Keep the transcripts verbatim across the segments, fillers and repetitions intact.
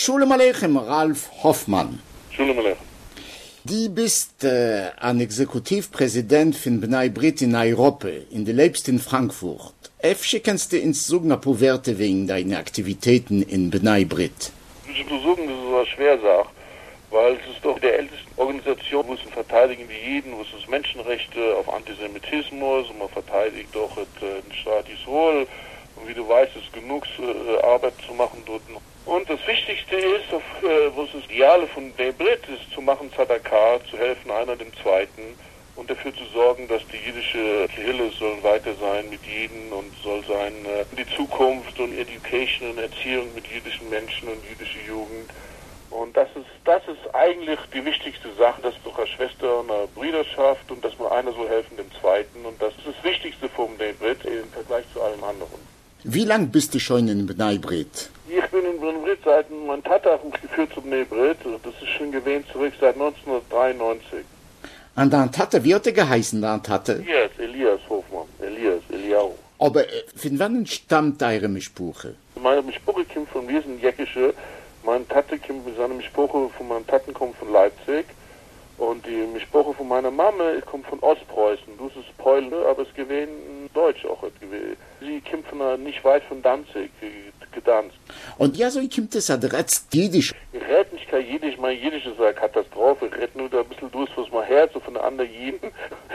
Shalom Aleichem, Ralf Hoffmann. Shalom Aleichem. Du bist äh, ein Exekutivpräsident von Bnei Brit in Europa, in der lebst in Frankfurt. Efter kannst du uns sagen, ein paar Werte wegen deiner Aktivitäten in Bnei Brit? Ich muss sagen, das ist eine schwere Sache, weil es ist doch die älteste Organisation, wo es verteidigen die Jeden, wo es das Menschenrechte auf Antisemitismus und man verteidigt doch den Staat Israel. Und wie du weißt, ist genug äh, Arbeit zu machen dort. Und das Wichtigste ist, auf, äh, wo es das Ideale von Bnei Brit ist, zu machen Tzedakah, zu helfen einer dem Zweiten und dafür zu sorgen, dass die jüdische Kehille soll weiter sein mit Jeden und soll sein äh, die Zukunft und Education und Erziehung mit jüdischen Menschen und jüdische Jugend. Und das ist das ist eigentlich die wichtigste Sache, dass doch eine Schwester und eine Brüderschaft und dass man einer soll helfen dem Zweiten. Und das ist das Wichtigste vom Bnei Brit im Vergleich zu allem anderen. Wie lang bist du schon in Bnei Brit? Ich bin in Bnei Brit seit, mein Vater hat mich geführt zu Bnei Brit, das ist schon gewesen zurück seit neunzehnhundertdreiundneunzig. Und dein Tate, wie hat er geheißen, dein Tate? Elias, Elias Hofmann, Elias, Eliau. Aber äh, von wann stammt eure Mischbuche? Meine Mischbuche kommt von, wir sind Jäckische, mein Tate kommt, seine Mischbuche von meinem Taten kommt von Leipzig. Und die Mischbuche von meiner Mama kommt von Ostpreußen. Das ist Polen, aber es gewesen Deutsch auch. Sie kommt von nicht weit von Danzig, gedanzt. Und ja, so kommt es, er redest Jiddisch. Ich rede nicht kein Jiddisch, mein Jiddisch ist eine Katastrophe. Ich rede nur da ein bisschen durch, was mein Herz so von der anderen Jiden.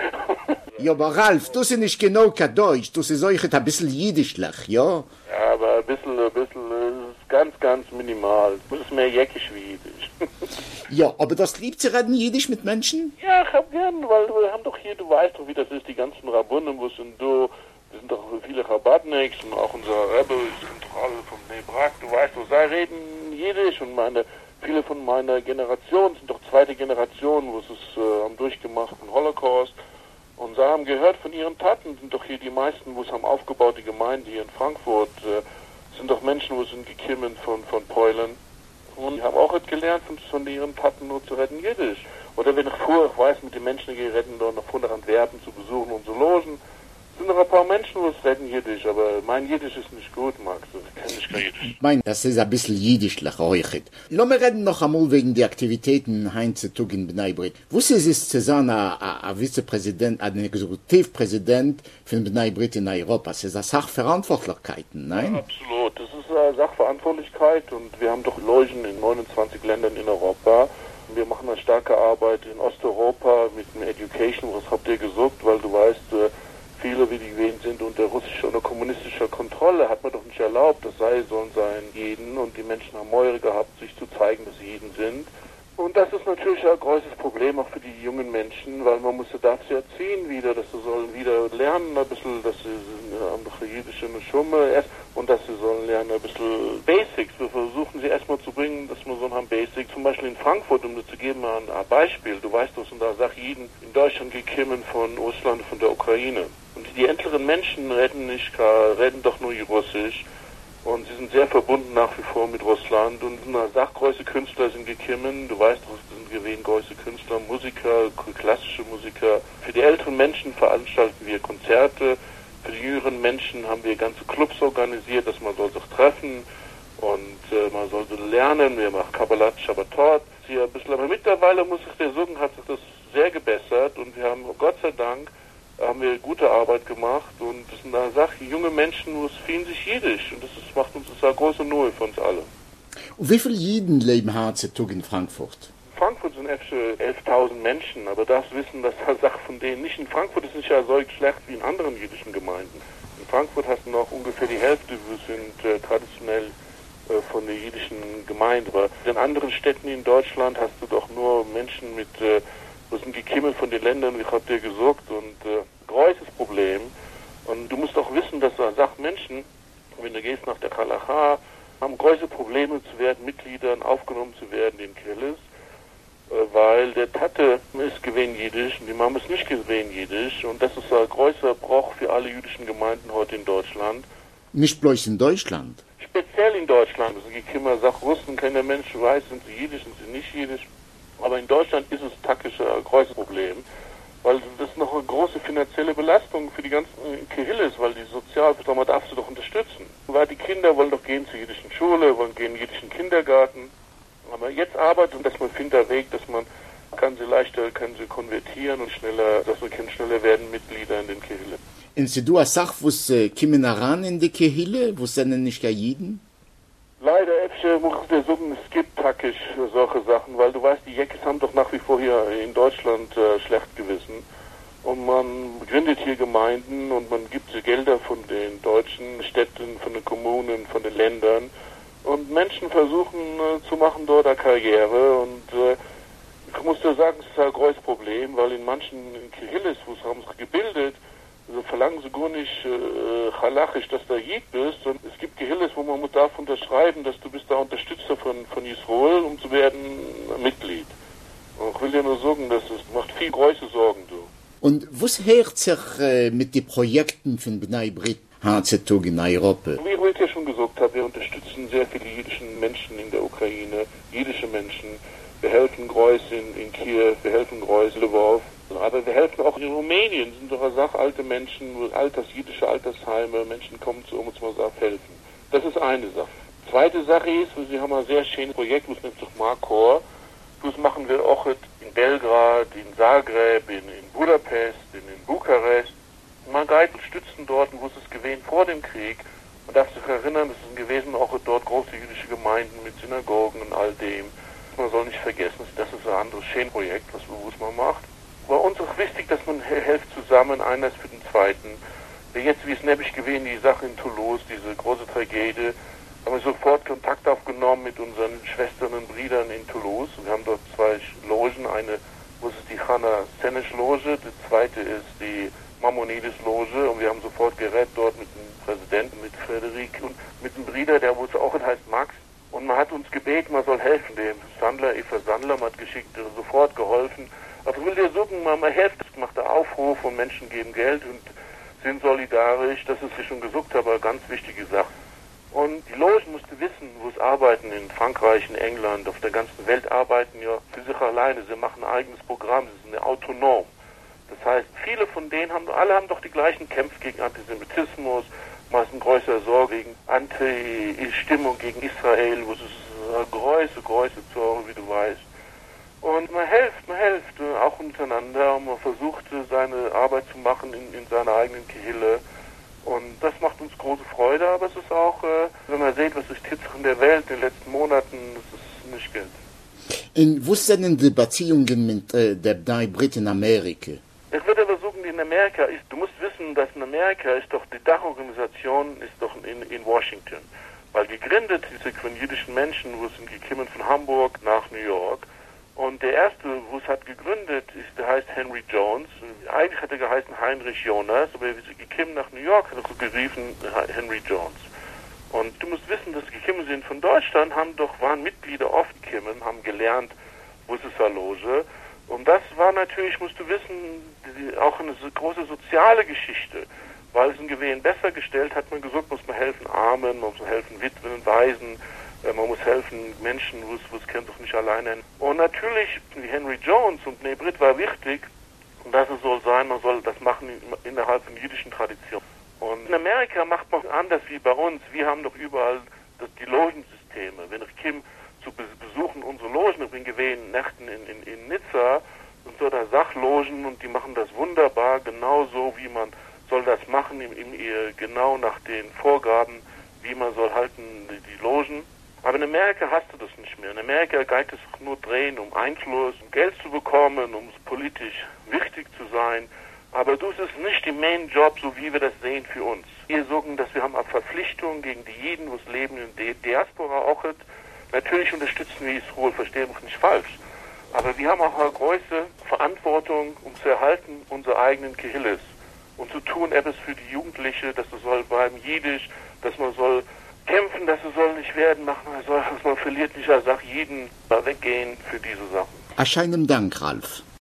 Ja, aber Ralf, du sie nicht genau kein Deutsch, du sie solche ein bisschen Jiddischlach, ja? Ja, aber ein bisschen, ein bisschen, es ist ganz, ganz minimal. Es ist mehr jäckisch wie Jiddisch. Ja, aber das liebt sie reden Jiddisch mit Menschen? Ja, ich hab gern, weil wir haben doch hier, du weißt doch, wie das ist, die ganzen Rabbunen, wo sind du, wir sind doch viele Chabadniks und auch unser Rebbe ist Zentrale von Bnei Brak, du weißt doch, sie reden Jiddisch und meine, viele von meiner Generation sind doch zweite Generation, wo es ist, äh, haben durchgemacht den Holocaust und sie haben gehört von ihren Taten, sind doch hier die meisten, wo es haben aufgebaut, die Gemeinde hier in Frankfurt, äh, sind doch Menschen, wo sind gekommen von, von Polen. Und ich habe auch gelernt, von, von ihren Taten nur zu reden Jiddisch. Oder wenn ich fuhr, ich weiß, mit den Menschen geredet und noch fuhr nach Antwerpen zu besuchen und zu logen, sind noch ein paar Menschen, die reden Jiddisch, aber mein Jiddisch ist nicht gut, Max. Ich kenne nicht kein Jiddisch. Ich meine, das ist ein bisschen Jiddischlach, euch. Lass mir reden noch einmal wegen der Aktivitäten heutzutage in Bnei Brit. Wusste es ist zu sein, ein Vizepräsident, ein Exekutivpräsident von Bnei Brit in Europa? Das ist eine Sachverantwortlichkeiten, nein? Ja, absolut. Das ist eine Sachverantwortlichkeit und wir haben doch Logen in neunundzwanzig Ländern in Europa. Wir machen eine starke Arbeit in Osteuropa mit dem Education, was habt ihr gesagt, weil du weißt, viele, wie die gewesen sind, unter russischer oder kommunistischer Kontrolle, hat man doch nicht erlaubt, das sei, sollen sein Jeden und die Menschen haben Mäure gehabt, sich zu zeigen, dass sie Jeden sind. Und das ist natürlich ein großes Problem auch für die jungen Menschen, weil man muss sie dazu erziehen wieder, dass sie sollen wieder lernen, ein bisschen, dass sie haben doch jüdische Schumme und dass sie sollen lernen, ein bisschen Basics. Wir versuchen sie erstmal zu bringen, dass wir so haben Basics. Zum Beispiel in Frankfurt, um dir zu geben ein Beispiel, du weißt, dass da sagt jeden in Deutschland gekommen von Russland, von der Ukraine. Und die älteren Menschen reden nicht, reden doch nur Russisch. Und sie sind sehr verbunden nach wie vor mit Russland. Und eine Sachgröße Künstler sind gekommen. Du weißt, es sind gewesen große Künstler, Musiker, klassische Musiker. Für die älteren Menschen veranstalten wir Konzerte. Für die jüngeren Menschen haben wir ganze Clubs organisiert, dass man soll sich treffen und äh, man soll lernen. Wir machen Kabbalat, Shabbatot. Hier ein bisschen, aber mittlerweile muss ich dir sagen, hat sich das sehr gebessert und wir haben Gott sei Dank haben wir gute Arbeit gemacht und das ist eine Sache, junge Menschen fühlen sich Jiddisch und das ist, macht uns das eine große Null für uns alle. Und wie viele Jiden leben heutzutage in Frankfurt? In Frankfurt sind etwa elftausend Menschen, aber darfst wissen, dass eine Sache von denen nicht in Frankfurt ist nicht ja so schlecht wie in anderen jüdischen Gemeinden. In Frankfurt hast du noch ungefähr die Hälfte, wir sind äh, traditionell äh, von der jüdischen Gemeinde, aber in anderen Städten in Deutschland hast du doch nur Menschen mit äh, wir sind gekommen von den Ländern, wie ich hab dir gesagt, und äh, großes Problem. Und du musst auch wissen, dass er sagt, Menschen, wenn du gehst nach der Halacha, haben große Probleme zu werden, Mitgliedern aufgenommen zu werden in Krillis, äh, weil der Tate ist gewesen Jiddisch und die Mama ist nicht gewesen Jiddisch. Und das ist ein größer Bruch für alle jüdischen Gemeinden heute in Deutschland. Nicht bloß in Deutschland? Speziell in Deutschland. Also die Kinder sagt, Russen, keiner Mensch weiß, sind sie Jiddisch, sind sie nicht Jiddisch. Aber in Deutschland ist es taktisch ein großes Problem, weil das noch eine große finanzielle Belastung für die ganzen Kehille ist, weil die Sozialprogramme darfst du doch unterstützen. Weil die Kinder wollen doch gehen zur jüdischen Schule, wollen gehen in den jüdischen Kindergarten Aber jetzt arbeitet, dass man findet einen Weg, dass man kann sie leichter, kann sie konvertieren und schneller, dass man kann schneller werden Mitglieder in den Kehille. Und sie du hast gesagt, wo sie kommen ran in die Kehille, wo sie denn nicht jeden? Leider, Äpfel, muss ich dir sagen, es gibt taktisch solche Sachen, weil du weißt, die Jäckes haben doch nach wie vor hier in Deutschland äh, schlecht gewissen. Und man gründet hier Gemeinden und man gibt Gelder von den deutschen Städten, von den Kommunen, von den Ländern. Und Menschen versuchen äh, zu machen dort eine Karriere. Und äh, ich muss dir sagen, es ist ein großes Problem, weil in manchen Kehilles, wo sie haben sich gebildet, also verlangen sie gar nicht äh, halachisch, dass du Jid bist. Und es gibt Kehilles, wo man darf unterschreiben, dass du bist der Unterstützer von, von Israel, um zu werden Mitglied. Und ich will dir nur sagen, das ist, macht viel große Sorgen, du. Und was hört sich äh, mit den Projekten von Bnei Brit heutzutage in Europa? Wie ich heute ja schon gesagt habe, wir unterstützen sehr viele jüdische Menschen in der Ukraine, jüdische Menschen. Wir helfen Groß in, in Kiew, wir helfen Groß in Lwów. Aber wir helfen auch in Rumänien, das sind doch eine Sache, alte Menschen, alters, jüdische Altersheime, Menschen kommen zu uns, mal sagen, helfen. Das ist eine Sache. Zweite Sache ist, wir haben ein sehr schönes Projekt, das nennt sich Markor. Das machen wir auch in Belgrad, in Zagreb, in, in Budapest, in, in Bukarest. Man geht und stützen dort, wo es ist gewesen vor dem Krieg. Man darf sich erinnern, es sind gewesen auch dort große jüdische Gemeinden mit Synagogen und all dem. Man soll nicht vergessen, das ist ein anderes schönes Projekt, was, was man macht. Bei uns ist wichtig, dass man hilft zusammen, einer für den Zweiten. Jetzt, wie es nämlich gewesen, die Sache in Toulouse, diese große Tragödie, haben wir sofort Kontakt aufgenommen mit unseren Schwestern und Brüdern in Toulouse. Wir haben dort zwei Logen, eine, wo ist die Chana Senesh Loge, die zweite ist die Maimonides Loge und wir haben sofort geredet dort mit dem Präsidenten, mit Frederik und mit dem Bruder, der wo es auch heißt Max. Und man hat uns gebeten, man soll helfen, dem Sandler, Eva Sandler, man hat geschickt, sofort geholfen. Aber ich will dir sagen, man, man hilft, es macht einen Aufruf und Menschen geben Geld und sind solidarisch, das ist, wie ich schon gesagt habe, eine ganz wichtige Sache. Und die Logen mussten wissen, wo es arbeiten, in Frankreich, in England, auf der ganzen Welt arbeiten ja für sich alleine. Sie machen ein eigenes Programm, sie sind ja autonom. Das heißt, viele von denen haben, alle haben doch die gleichen Kämpfe gegen Antisemitismus, meistens größere Sorge gegen Anti-Stimmung gegen Israel, wo es ist eine große, große Sorge, wie du weißt. Und man hilft, man hilft, auch untereinander, und man versucht, seine Arbeit zu machen in, in seiner eigenen Kehille. Und das macht uns große Freude, aber es ist auch, äh, wenn man sieht, was sich jetzt in der Welt in den letzten Monaten, das ist nicht Geld. Und wo sind denn die Beziehungen mit äh, der Bnei Brit in Amerika? Ich würde aber sagen, in Amerika ist, du musst wissen, dass in Amerika ist doch, die Dachorganisation ist doch in, in Washington. Weil gegründet ist von jüdischen Menschen, wo sind gekommen von Hamburg nach New York. Und der erste, wo es hat gegründet, ist, der heißt Henry Jones. Eigentlich hat er geheißen Heinrich Jonas, aber wie sie gekommen nach New York, hat er so geriefen Henry Jones. Und du musst wissen, dass sie gekommen sind von Deutschland, haben doch, waren Mitglieder oft gekommen, haben gelernt, wo ist es eine Loge. Und das war natürlich, musst du wissen, die, auch eine so große soziale Geschichte. Weil es ein Gewehen besser gestellt hat, man gesagt, muss man helfen Armen, man muss helfen Witwen und Waisen, man muss helfen Menschen, wo es kennt doch nicht alleine. Und natürlich, wie Henry Jones und Bnei Brit war wichtig, dass es soll sein, man soll das machen innerhalb von jüdischen Tradition. Und in Amerika macht man anders wie bei uns. Wir haben doch überall das, die Logensysteme. Wenn ich Kim zu besuchen, unsere Logen, ich bin gewesen Nächten in, in, in Nizza, und so da Sachlogen, und die machen das wunderbar, genauso wie man soll das machen, im, im, genau nach den Vorgaben, wie man soll halten die, die Logen. Aber in Amerika hast du das nicht mehr. In Amerika geht es nur drehen, um Einfluss, um Geld zu bekommen, um politisch wichtig zu sein. Aber das ist nicht der Main-Job, so wie wir das sehen für uns. Wir sagen, dass wir haben eine Verpflichtung gegen die Jeden, die es leben in der Diaspora auch. Natürlich unterstützen wir Israel, verstehen mich nicht falsch. Aber wir haben auch eine große Verantwortung, um zu erhalten unsere eigenen Kehilles. Und zu tun etwas für die Jugendliche, dass es soll bleiben Jiddisch, dass man soll kämpfen, dass es soll nicht werden, machen soll, dass man verliert nicht, er sagt jeden weggehen für diese Sachen. Erscheinen Dank, Ralf.